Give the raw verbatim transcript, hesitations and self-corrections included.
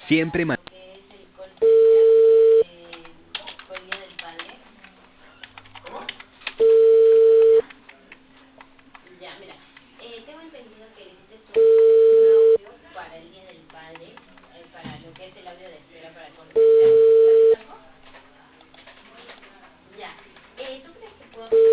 Siempre ma- lo que es el call center de, por el Día del Padre. ¿Cómo? Ya, mira, eh, tengo entendido que necesitas un, un audio para el Día del Padre, eh, para lo que es el audio de espera para el call center. ¿Sabes algo? Ya. Eh, ¿Tú crees que puedo